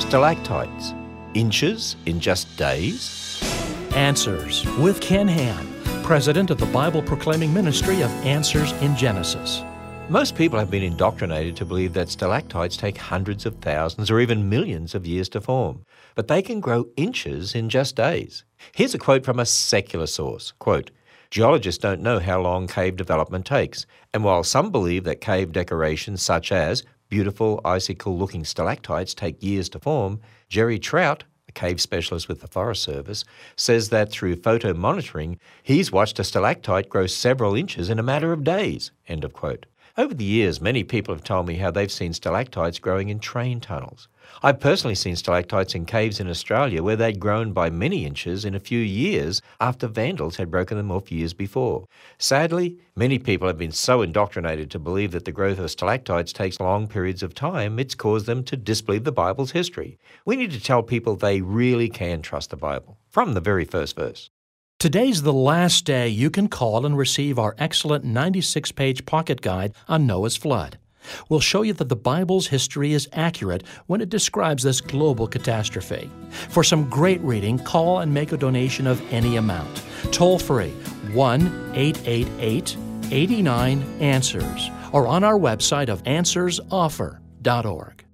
Stalactites. Inches in just days? Answers with Ken Ham, president of the Bible-proclaiming ministry of Answers in Genesis. Most people have been indoctrinated to believe that stalactites take hundreds of thousands or even millions of years to form, but they can grow inches in just days. Here's a quote from a secular source. Quote, "Geologists don't know how long cave development takes, and while some believe that cave decorations such as beautiful icicle-looking stalactites take years to form, Jerry Trout, a cave specialist with the Forest Service, says that through photo monitoring, he's watched a stalactite grow several inches in a matter of days." End of quote. Over the years, many people have told me how they've seen stalactites growing in train tunnels. I've personally seen stalactites in caves in Australia where they'd grown by many inches in a few years after vandals had broken them off years before. Sadly, many people have been so indoctrinated to believe that the growth of stalactites takes long periods of time, it's caused them to disbelieve the Bible's history. We need to tell people they really can trust the Bible, from the very first verse. Today's the last day you can call and receive our excellent 96-page pocket guide on Noah's flood. We'll show you that the Bible's history is accurate when it describes this global catastrophe. For some great reading, call and make a donation of any amount. Toll free 1-888-89-ANSWERS or on our website of answersoffer.org.